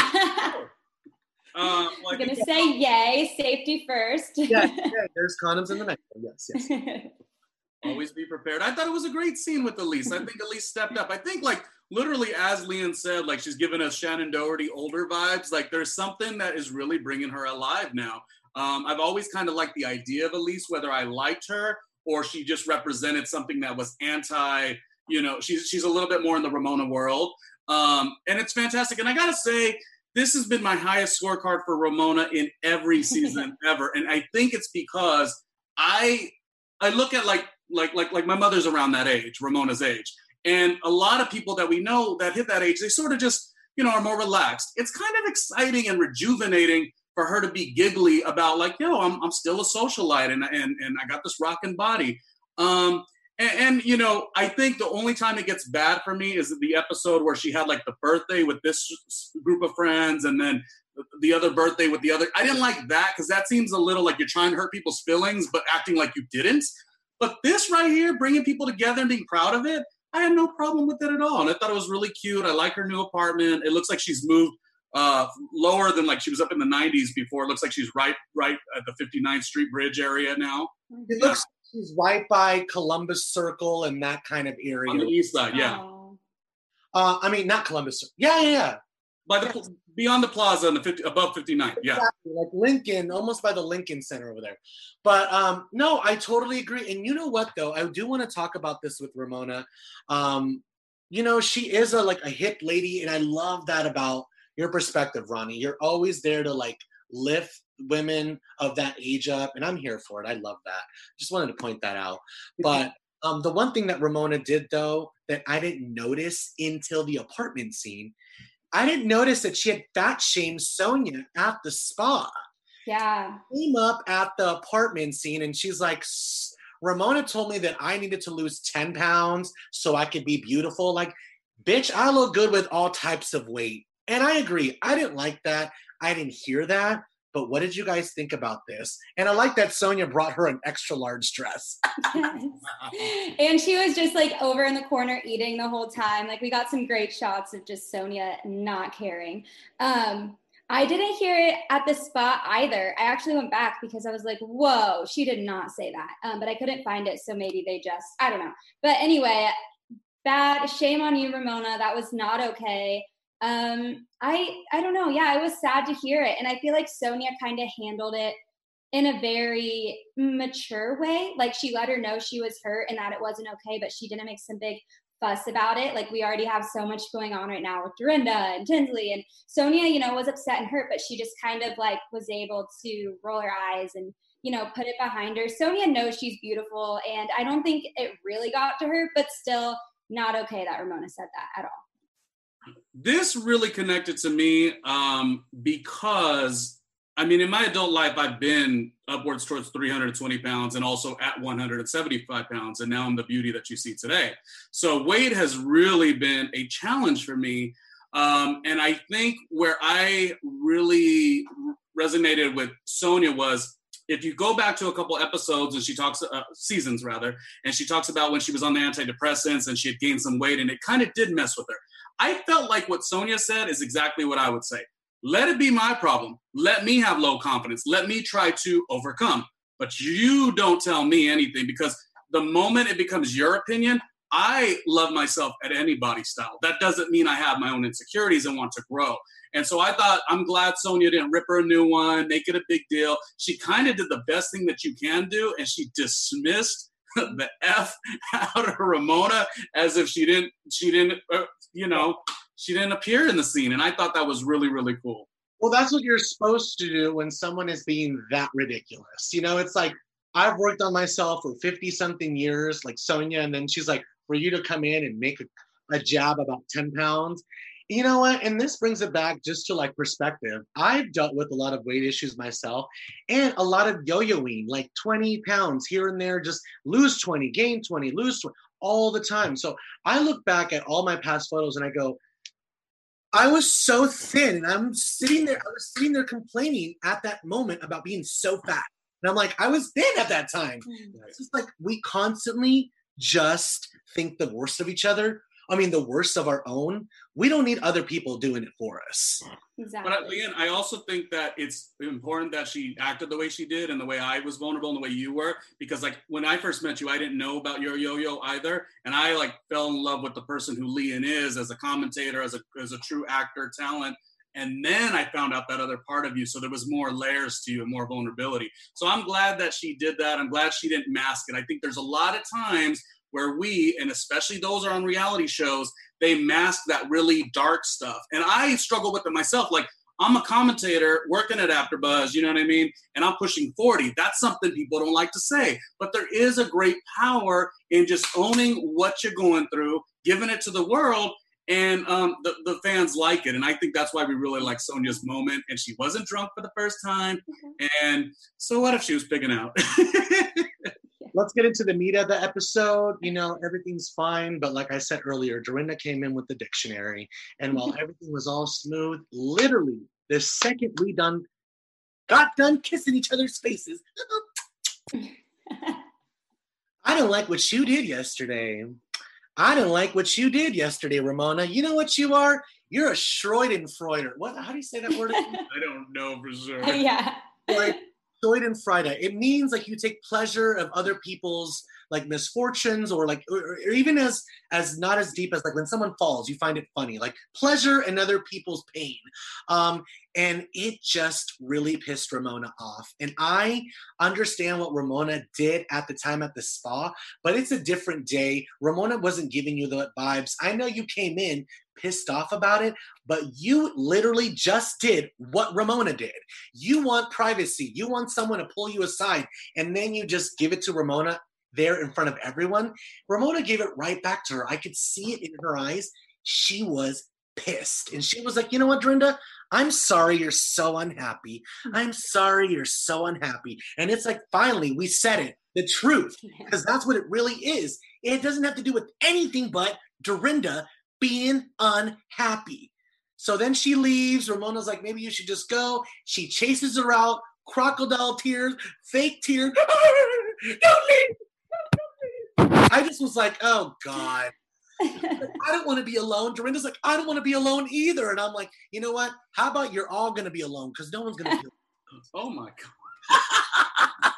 S3: I'm going to say yay. Safety first.
S2: Yeah, there's condoms in the nightstand. Yes.
S4: Always be prepared. I thought it was a great scene with Elise. I think Elise stepped up. I think, like, literally, as Leon said, like, she's giving us Shannon Doherty older vibes. Like, there's something that is really bringing her alive now. I've always kind of liked the idea of Elise, whether I liked her or she just represented something that was anti, she's a little bit more in the Ramona world. And it's fantastic. And I got to say, this has been my highest scorecard for Ramona in every season ever. And I think it's because I look at like my mother's around that age, Ramona's age. And a lot of people that we know that hit that age, they sort of just, are more relaxed. It's kind of exciting and rejuvenating for her to be giggly about like, I'm still a socialite and I got this rockin' body. And I think the only time it gets bad for me is the episode where she had like the birthday with this group of friends and then the other birthday with the other. I didn't like that because that seems a little like you're trying to hurt people's feelings, but acting like you didn't. But this right here, bringing people together and being proud of it, I had no problem with it at all. And I thought it was really cute. I like her new apartment. It looks like she's moved lower than like she was up in the 90s before. It looks like she's right at the 59th Street Bridge area now.
S2: It looks like she's right by Columbus Circle and that kind of area.
S4: On the east side, yeah.
S2: Not Columbus. Yeah.
S4: Beyond the plaza and above 59, yeah.
S2: Exactly, like Lincoln, almost by the Lincoln Center over there. But no, I totally agree. And you know what, though? I do want to talk about this with Ramona. She is a hip lady, and I love that about your perspective, Ronnie. You're always there to like lift women of that age up, and I'm here for it. I love that. Just wanted to point that out. But the one thing that Ramona did, though, that I didn't notice until the apartment scene, I didn't notice that she had fat shamed Sonia at the spa.
S3: Yeah.
S2: Came up at the apartment scene and she's like, Ramona told me that I needed to lose 10 pounds so I could be beautiful. Like, bitch, I look good with all types of weight. And I agree. I didn't like that. I didn't hear that. But what did you guys think about this? And I like that Sonia brought her an extra large dress.
S3: Yes. And she was just like over in the corner eating the whole time. Like we got some great shots of just Sonia not caring. I didn't hear it at the spot either. I actually went back because I was like, whoa, she did not say that. But I couldn't find it. So maybe they just, I don't know. But anyway, bad. Shame on you, Ramona. That was not okay. I don't know. Yeah, it was sad to hear it. And I feel like Sonia kind of handled it in a very mature way. Like she let her know she was hurt and that it wasn't okay, but she didn't make some big fuss about it. Like we already have so much going on right now with Dorinda and Tinsley, and Sonia, was upset and hurt, but she just kind of like was able to roll her eyes and, put it behind her. Sonia knows she's beautiful, and I don't think it really got to her, but still not okay that Ramona said that at all.
S4: This really connected to me because, in my adult life, I've been upwards towards 320 pounds and also at 175 pounds. And now I'm the beauty that you see today. So weight has really been a challenge for me. And I think where I really resonated with Sonia was, if you go back to a couple episodes and she talks, seasons rather, and she talks about when she was on the antidepressants and she had gained some weight and it kind of did mess with her. I felt like what Sonia said is exactly what I would say. Let it be my problem. Let me have low confidence. Let me try to overcome. But you don't tell me anything, because the moment it becomes your opinion, I love myself at any body style. That doesn't mean I have my own insecurities and want to grow. And so I thought, I'm glad Sonia didn't rip her a new one, make it a big deal. She kind of did the best thing that you can do, and she dismissed the F out of Ramona as if she didn't appear in the scene. And I thought that was really, really cool.
S2: Well, that's what you're supposed to do when someone is being that ridiculous. It's like, I've worked on myself for 50 something years, like Sonia. And then she's like, for you to come in and make a jab about 10 pounds. You know what? And this brings it back just to like perspective. I've dealt with a lot of weight issues myself and a lot of yo-yoing, like 20 pounds here and there, just lose 20, gain 20, lose 20, all the time. So I look back at all my past photos and I go, I was so thin, and I was sitting there complaining at that moment about being so fat. And I'm like, I was thin at that time. It's just like we constantly just think the worst of each other. I mean, the worst of our own. We don't need other people doing it for us.
S3: Exactly.
S4: But Leanne, I also think that it's important that she acted the way she did and the way I was vulnerable and the way you were, because like when I first met you, I didn't know about your yo-yo either. And I like fell in love with the person who Leanne is as a commentator, as a true actor, talent. And then I found out that other part of you. So there was more layers to you and more vulnerability. So I'm glad that she did that. I'm glad she didn't mask it. I think there's a lot of times where we, and especially those are on reality shows, they mask that really dark stuff. And I struggle with it myself. Like, I'm a commentator working at AfterBuzz, you know what I mean? And I'm pushing 40. That's something people don't like to say. But there is a great power in just owning what you're going through, giving it to the world, and the fans like it. And I think that's why we really like Sonia's moment. And she wasn't drunk for the first time. And so what if she was pigging out?
S2: Let's get into the meat of the episode. You know, everything's fine. But like I said earlier, Dorinda came in with the dictionary. And while everything was all smooth, literally the second we got done kissing each other's faces, I don't like what you did yesterday. I don't like what you did yesterday, Ramona. You know what you are? You're a Schadenfreude. What? How do you say that word?
S4: I don't know for sure.
S3: Yeah.
S2: Like, Schadenfreude. It means like you take pleasure of other people's like misfortunes, or like, or even as not as deep as like when someone falls, you find it funny, like pleasure in other people's pain. And it just really pissed Ramona off. And I understand what Ramona did at the time at the spa, but it's a different day. Ramona wasn't giving you the vibes. I know you came in pissed off about it, but you literally just did what Ramona did. You want privacy. You want someone to pull you aside, and then you just give it to Ramona there in front of everyone. Ramona gave it right back to her. I could see it in her eyes. She was pissed. And she was like, you know what, Dorinda? I'm sorry you're so unhappy. I'm sorry you're so unhappy. And it's like, finally, we said it, the truth, because that's what it really is. It doesn't have to do with anything but Dorinda being unhappy. So then she leaves. Ramona's like, maybe you should just go. She chases her out, crocodile tears, fake tears. Don't leave. I just was like, oh, God. I don't want to be alone. Dorinda's like, I don't want to be alone either. And I'm like, you know what? How about you're all going to be alone? Because no one's going to be alone.
S4: Oh, my God.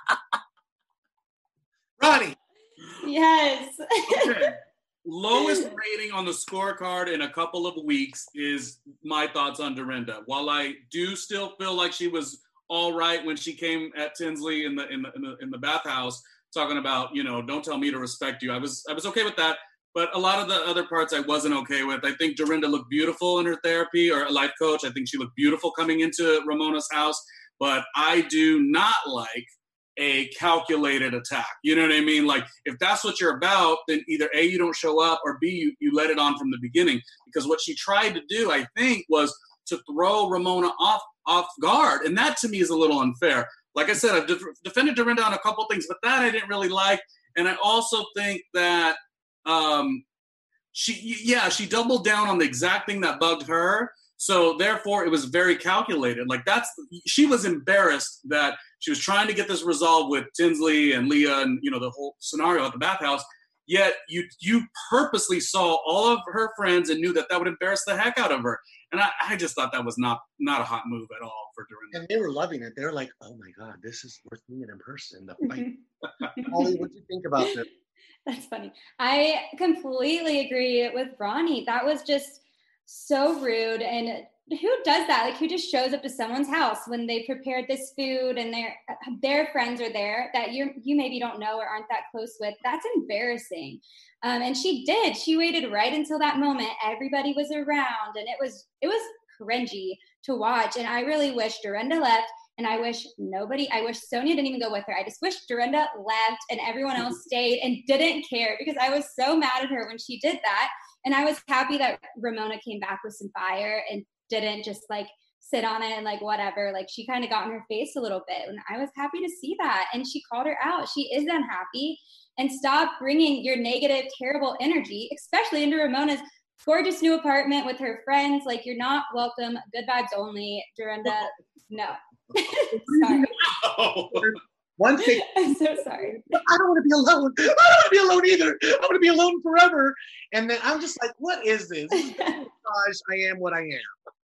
S2: Ronnie.
S3: Yes.
S4: Okay. Lowest rating on the scorecard in a couple of weeks is my thoughts on Dorinda. While I do still feel like she was all right when she came at Tinsley in the bathhouse, talking about, you know, don't tell me to respect you. I was okay with that. But a lot of the other parts I wasn't okay with. I think Dorinda looked beautiful in her therapy, or a life coach. I think she looked beautiful coming into Ramona's house. But I do not like a calculated attack. You know what I mean? Like, if that's what you're about, then either A, you don't show up, or B, you let it on from the beginning. Because what she tried to do, I think, was to throw Ramona off guard. And that, to me, is a little unfair. Like I said, I've defended Dorinda on a couple things, but that I didn't really like. And I also think that she doubled down on the exact thing that bugged her. So therefore, it was very calculated. Like, she was embarrassed that she was trying to get this resolved with Tinsley and Leah and, you know, the whole scenario at the bathhouse. Yet you purposely saw all of her friends and knew that would embarrass the heck out of her. And I just thought that was not a hot move at all for Dorinda.
S2: And they were loving it. They were like, oh my God, this is worth seeing it in person. The fight. Holly, what do you think about this?
S3: That's funny. I completely agree with Ronnie. That was just so rude. And who does that? Like, who just shows up to someone's house when they prepared this food and their friends are there that you maybe don't know or aren't that close with? That's embarrassing. And she did. She waited right until that moment. Everybody was around, and it was cringy to watch. And I really wish Dorinda left. And I wish Sonia didn't even go with her. I just wish Dorinda left and everyone else stayed and didn't care, because I was so mad at her when she did that. And I was happy that Ramona came back with some fire and didn't just like sit on it and like whatever. Like, she kind of got in her face a little bit. And I was happy to see that. And she called her out. She is unhappy. and stop bringing your negative, terrible energy, especially into Ramona's gorgeous new apartment with her friends. Like, you're not welcome. Good vibes only. Dorinda, no. Sorry.
S4: Oh.
S2: One thing.
S3: I'm so sorry.
S2: I don't want to be alone. I don't want to be alone either. I want to be alone forever. And then I'm just like, what is this? Gosh, I am what I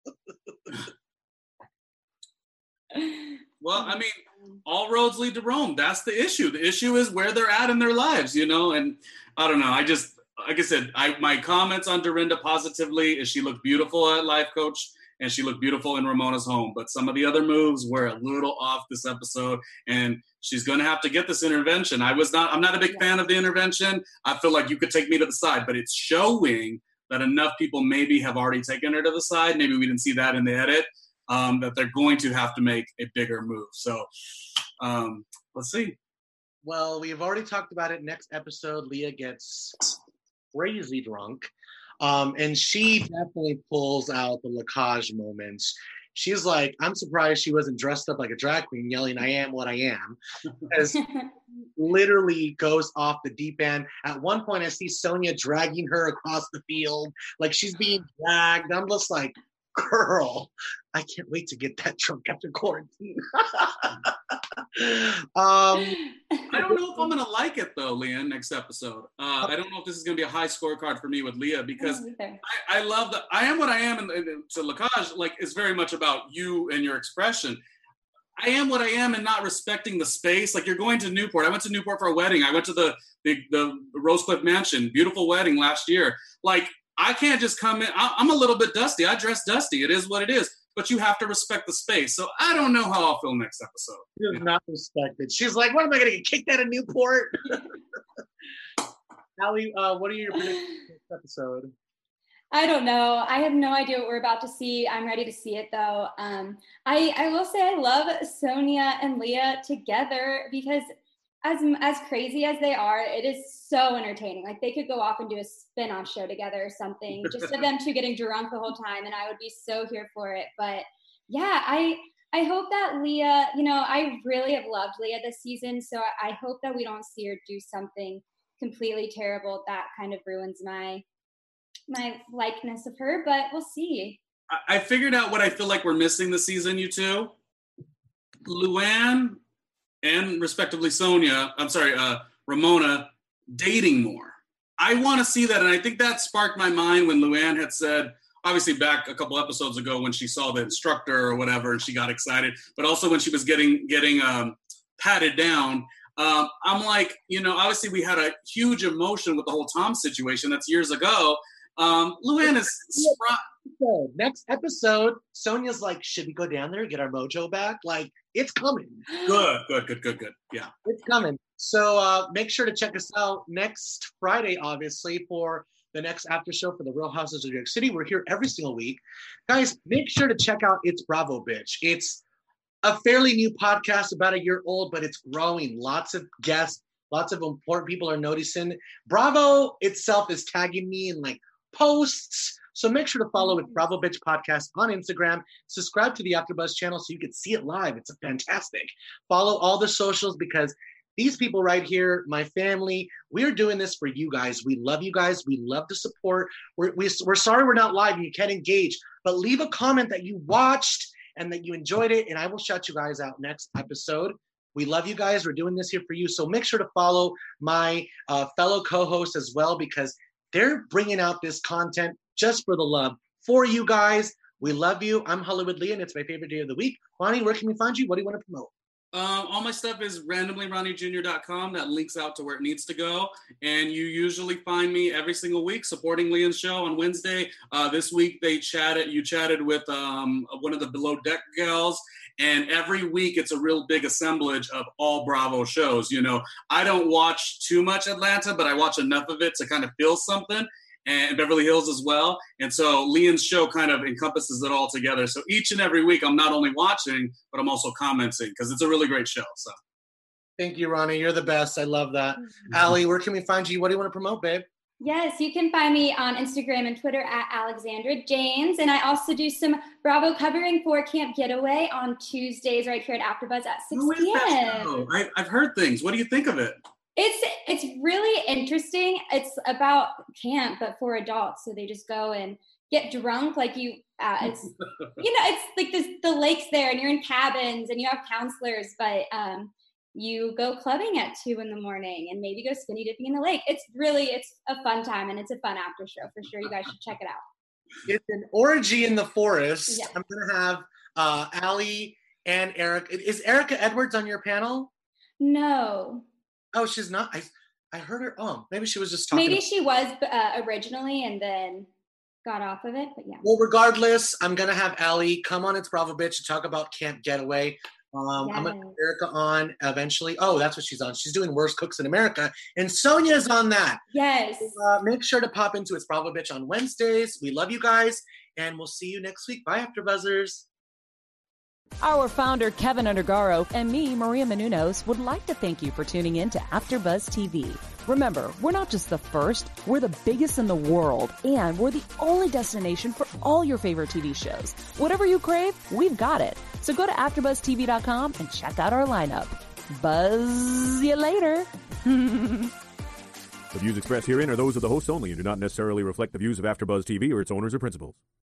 S2: am.
S4: Well, I mean, all roads lead to Rome. That's the issue. The issue is where they're at in their lives, you know? And I don't know. I just, like I said, my comments on Dorinda positively is she looked beautiful at Life Coach and she looked beautiful in Ramona's home. But some of the other moves were a little off this episode, and she's going to have to get this intervention. I'm not a big fan of the intervention. I feel like you could take me to the side, but it's showing that enough people maybe have already taken her to the side. Maybe we didn't see that in the edit, that they're going to have to make a bigger move. So let's see.
S2: Well, we've already talked about it. Next episode, Leah gets crazy drunk. And she definitely pulls out the Lacage moments. She's like, I'm surprised she wasn't dressed up like a drag queen yelling, I am what I am. Because literally goes off the deep end. At one point, I see Sonia dragging her across the field. Like she's being dragged. I'm just like, girl, I can't wait to get that drunk after quarantine.
S4: I don't know if I'm going to like it, though, Leanne, next episode. I don't know if this is going to be a high scorecard for me with Leah, because I love that I am what I am. And to Lacage, like, it's very much about you and your expression. I am what I am and not respecting the space. Like, you're going to Newport. I went to Newport for a wedding. I went to the Rosecliff Mansion, beautiful wedding last year. Like, I can't just come in. I'm a little bit dusty. I dress dusty. It is what it is. But you have to respect the space. So I don't know how I'll feel next episode.
S2: She does not respect it. She's like, what am I going to get kicked out of Newport? Allie, what are your predictions for this episode?
S3: I don't know. I have no idea what we're about to see. I'm ready to see it, though. I will say I love Sonia and Leah together, because as crazy as they are, it is so entertaining. Like, they could go off and do a spin-off show together or something, just of them two getting drunk the whole time, and I would be so here for it. But yeah, I hope that Leah, you know, I really have loved Leah this season, so I hope that we don't see her do something completely terrible that kind of ruins my likeness of her, but we'll see.
S4: I figured out what I feel like we're missing this season, you two. Luann and respectively Ramona dating more. I want to see that, and I think that sparked my mind when Luann had said, obviously back a couple episodes ago when she saw the instructor or whatever and she got excited, but also when she was getting patted down. I'm like, you know, obviously we had a huge emotion with the whole Tom situation. That's years ago. Luann is
S2: next episode, Sonia's like, should we go down there and get our mojo back? Like, it's coming.
S4: Good. Yeah.
S2: It's coming. So make sure to check us out next Friday, obviously, for the next after show for the Real Houses of New York City. We're here every single week. Guys, make sure to check out It's Bravo, Bitch. It's a fairly new podcast, about a year old, but it's growing. Lots of guests, lots of important people are noticing. Bravo itself is tagging me in like posts. So make sure to follow It's Bravo Bitch Podcast on Instagram. Subscribe to the AfterBuzz channel so you can see it live. It's fantastic. Follow all the socials, because these people right here, my family, we're doing this for you guys. We love you guys. We love the support. We're sorry we're not live and you can't engage, but leave a comment that you watched and that you enjoyed it, and I will shout you guys out next episode. We love you guys. We're doing this here for you. So make sure to follow my fellow co-hosts as well, because they're bringing out this content just for the love for you guys. We love you. I'm Hollywood Leah, and it's my favorite day of the week. Ronnie, where can we find you? What do you want to promote?
S4: All my stuff is randomlyronniejr.com. That links out to where it needs to go. And you usually find me every single week supporting Leon's show on Wednesday. This week you chatted with one of the Below Deck gals. And every week it's a real big assemblage of all Bravo shows. You know, I don't watch too much Atlanta, but I watch enough of it to kind of feel something. And Beverly Hills as well. And so Leon's show kind of encompasses it all together. So each and every week I'm not only watching, but I'm also commenting, because it's a really great show. So
S2: thank you, Ronnie. You're the best. I love that. Allie, where can we find you? What do you want to promote, babe?
S3: Yes, you can find me on Instagram and Twitter at Alexandra James. And I also do some Bravo covering for Camp Getaway on Tuesdays right here at AfterBuzz at 6 p.m.
S4: I've heard things. What do you think of it?
S3: It's it's really interesting. It's about camp, but for adults. So they just go and get drunk. Like it's, it's like the lake's there and you're in cabins and you have counselors, but you go clubbing at 2 a.m. and maybe go skinny dipping in the lake. It's a fun time and it's a fun after show for sure. You guys should check it out.
S2: It's an orgy in the forest.
S3: Yeah.
S2: I'm going to have Allie and Eric. Is Erica Edwards on your panel?
S3: No.
S2: Oh, she's not. I heard her. Oh, maybe she was just talking.
S3: Maybe she was originally and then got off of it, but yeah.
S2: Well, regardless, I'm going to have Allie come on It's Bravo Bitch to talk about Camp Getaway. I'm going to have Erica on eventually. Oh, that's what she's on. She's doing Worst Cooks in America. And Sonia's on that.
S3: Yes.
S2: So, make sure to pop into It's Bravo Bitch on Wednesdays. We love you guys. And we'll see you next week. Bye, AfterBuzzers.
S1: Our founder, Kevin Undergaro, and me, Maria Menounos, would like to thank you for tuning in to AfterBuzz TV. Remember, we're not just the first, we're the biggest in the world, and we're the only destination for all your favorite TV shows. Whatever you crave, we've got it. So go to AfterBuzzTV.com and check out our lineup. Buzz you later.
S5: The views expressed herein are those of the hosts only and do not necessarily reflect the views of AfterBuzz TV or its owners or principals.